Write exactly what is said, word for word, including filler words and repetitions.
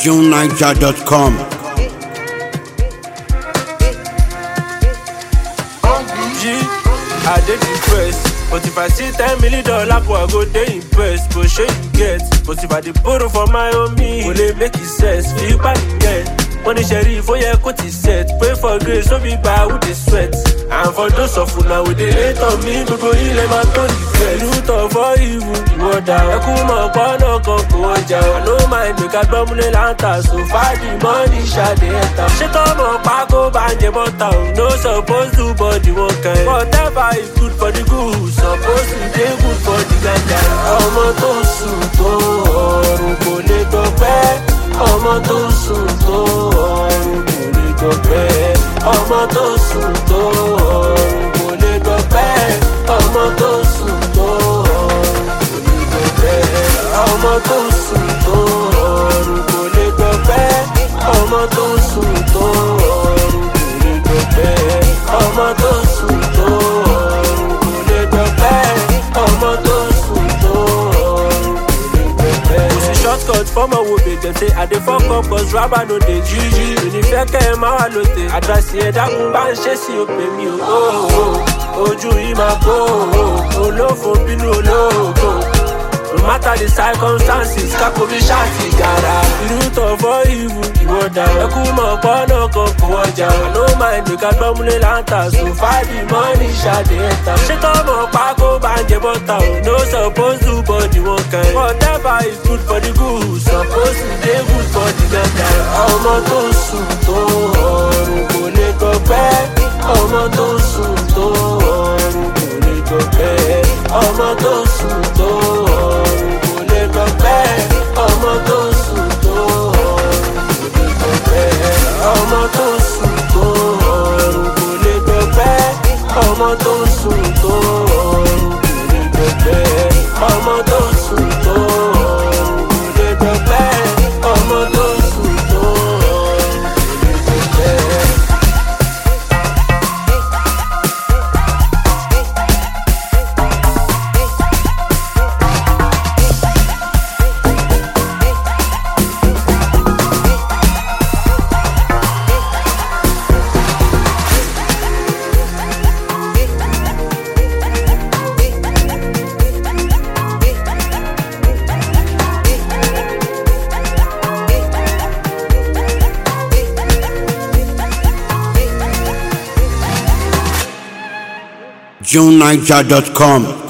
june niger dot com. I dey depressed, but if I see ten million dollar, I go dey impressed. But sure you get, but if I dey borrow for my own me, will it make it sense? Feel back again. Money sheriff, oh yeah, cut it set. Pray for grace, so be by with the sweat. And for those of you now with the hate on me, go go heal my body. Root of all evil, you are down. I come up on no go go down. I know mind make a bomb in lanta, so far the money shot the enter. Shut up, my pago band your town. No supposed to body one kind. Whatever is good for the good, supposed to be good for the ganja. I'm a to suit to, go let go back. Ọmọ tó sùn tó ọrùn kò lè gbọpẹ́. Ọmọ tó sùn tó ọrùn kò lè gbọpẹ́. Ọmọ tó sùn tó ọrùn kò lè gbọpẹ́. Ọmọ tó sùn tó ọrùn kò lè gbọpẹ́. Ọmọ tó sùn tó ọrùn kò lè gbọpẹ́. Ọmọ tó sùn tó ọrùn kò lè gbọpẹ́. Ọmọ tó sùn tó ọrùn kò lè gbọpẹ́. Shortcut for my wobe, them say I dey fuck up cause rapper no dey G G. Ní fẹ́ kẹ́ ẹ máa wà lóde, àdásí ẹ̀dá kún bá ń ṣe sí òpè mi o. Ojú yìí máa bó o, olófo bínú olóògùn. No matter the circumstances, kákò bí ṣáàtì gàrà. Root of all evil, ìwọ dà. Ẹkú mọ̀ pọ́nà kan kò wọ́jà. No mind make a gbọ́múlé láǹtà, so far the money ṣáàdì ẹ̀ta. Ṣé tọ́mọ̀ pákó bá ń jẹ bọ́tà o? No suppose to body one kind. Whatever is good for the good, suppose to dey good for the ganja. Ọmọ tó sùn tó ọrùn kò lè gbọpẹ́. Ọmọ tó sùn tó ọrùn kò lè gbọpẹ́. Ọmọ tó sùn tó ọrùn kò lè gbọpẹ́. Ọmọ tó sùn tó ọrùn kò lè gbọpẹ́. Ọmọ tó sùn tó ọrùn kò lè gbọpẹ́. Ọmọ tó sùn tó ọrùn kò lè gbọpẹ́. Ọmọ tó sùn tó ọrùn kò lè gbọpẹ́. Ọmọ tó sùn tó ọrùn kò lè gbọpẹ́. june niger dot com.